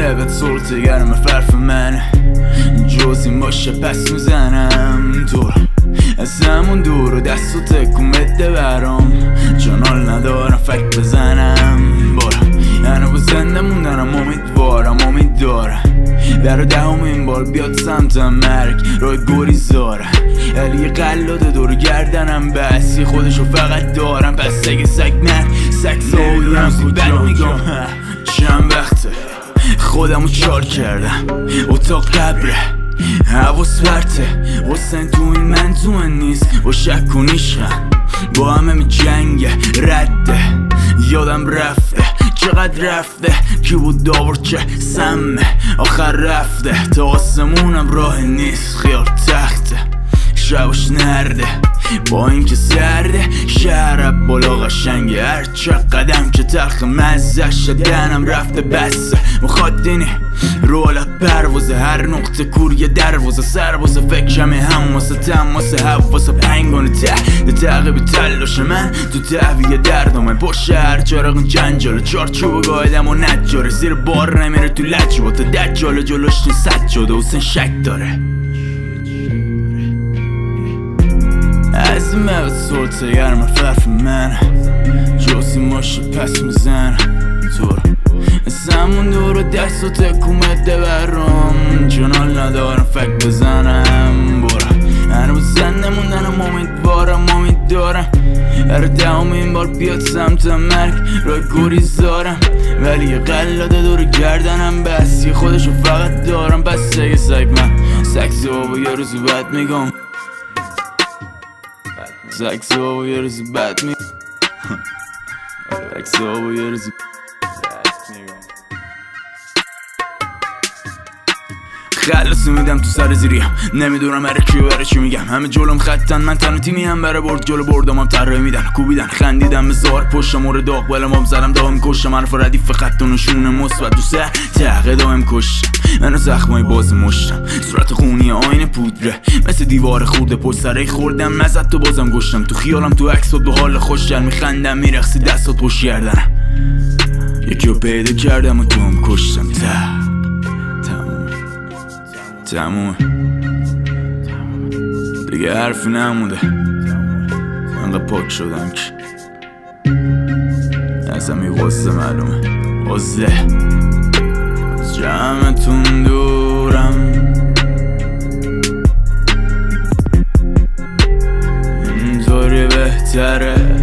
بهت سلطه گرم فرف منه، جز این باشه پس میزنم دور از همون دور و دستو تکون بده برام، چون حال ندارم فکر بزنم برم. یعنی با زنده موندنم امید دارم برا دهمین بار بیاد سمتم مرگ رای گریزاره، علی قلاده دور گردنم بسی خودشو فقط دارم. پس اگه سگ من سگ نمیدونم کدوم میگم چند وقته خودمو چال کردم اتاق قبره حواس برته حسین تو این من تو من نیست با شک و نیشم با همه می جنگه رده یادم رفته چقدر رفته کی بود داور چه سمه آخر رفته تا آسمونم راه نیست خیال تخته شبش نرده با این که سرده شهرب بالا قشنگه هر چه قدم که تلخ مزش دهنم رفته بسه مخواد دینی رولت پروازه هر نقطه کوریه دروازه سربازه فکرمه هم واسه تماسه حواسه پنگانه ده تعقیب تلاش من تو تحویه دردامه با شهر چراغ جنجاله چارچوب گایدم و نجاره زیر بار نمیره تو لجباته دجاله جلوش تو ست شده حسین شک داره از این بهت سلطه گرم فرف منه، جز این باشه پس میزنم دور از همون دور و دستو تکون بده برام، چون حال ندارم فکر بزنم برم. هنوز زنده موندنم امید دارم برا دهمین بار بیاد سمتم مرگ رای گریزارم، ولی یه قلاده دور گردنم بسی خودشو فقط دارم. پس اگه سگ من سگ صبح یه روزو بد میگم سگ صبح یه روزو بد میگم سگ صبح یه روزو خلاصی میدم تو سر زیریم نمیدونم هر کی برای چی میگم همه جلوم خطن من تنها تیمی هم برای برد جلو بردم هم طراحی میدن کوبیدن خندیدم به زار پشتم مورد داغ بلمام زدم داغم کشتم حرف ردیف خط و نشونه مثبت تو سر تقه داغم کشتم منو زخمای باز مشتم صورت خونی آینه پودره مثل دیوار خورده پشت سره خوردم مزد تو بازم گشتم تو خیالم تو عکسات به حال خوشگل میخندم میرقصی دستات پشت گردنم یکی رو پیدا کردم و تو هم کشتم تمومه دیگه حرفی نمونده انقدر پاک شدم که ازم یه غصه معلومه غصه جمعتون دورم اینطوری بهتره